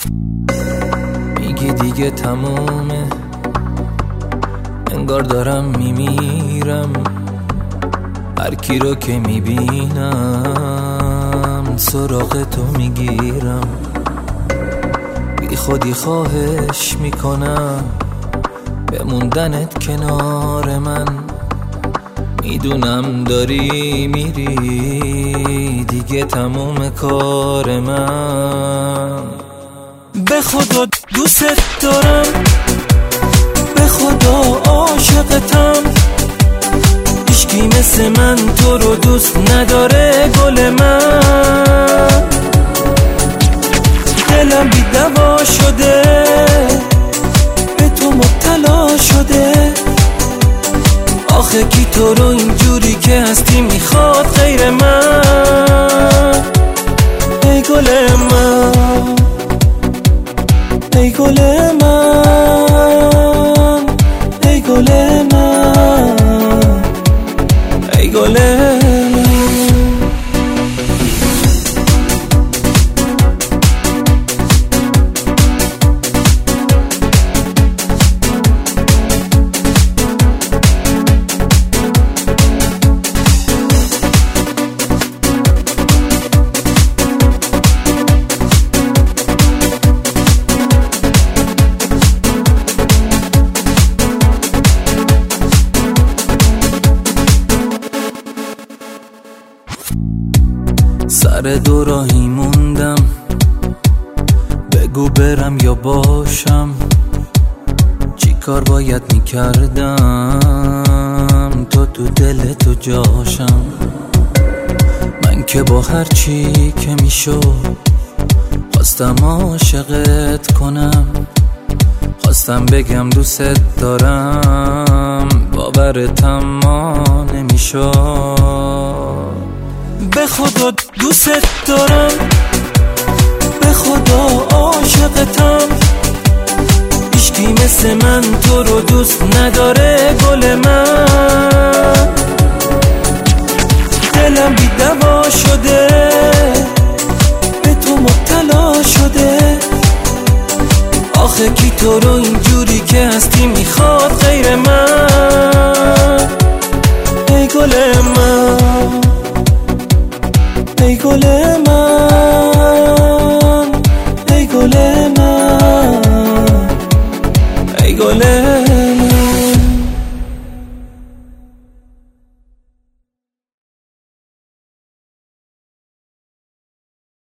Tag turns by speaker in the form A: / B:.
A: میگی دیگه تمومه، انگار دارم میمیرم. هر کی رو که میبینم سراغ تو میگیرم. بی خودی خواهش میکنم بموندنت کنار من. میدونم داری میری دیگه تموم کار من. به خدا دوست دارم، به خدا عاشقتم. هیچکی مثل من تو رو دوست نداره گل من. دلم بی دوا شده، به تو مبتلا شده. آخه کی تو رو اینجوری که هستی میخواد غیر من؟ ای گل من، ای گل من، ای گل من، ای گل من. سر دو راهی موندم، بگو برم یا باشم. چی کار باید میکردم تو دل تو جاشم. من که با هر چی که میشد خواستم عاشقت کنم. خواستم بگم دوست دارم، باورتم ما نمیشد. به خدا دوست دارم، به خدا عاشقتم. هیچکی مثل من تو رو دوست نداره گل من. دلم بی دوا شده، به تو مبتلا شده. آخه کی تو رو اینجوری که هستی میخواد غیر من؟ ای گل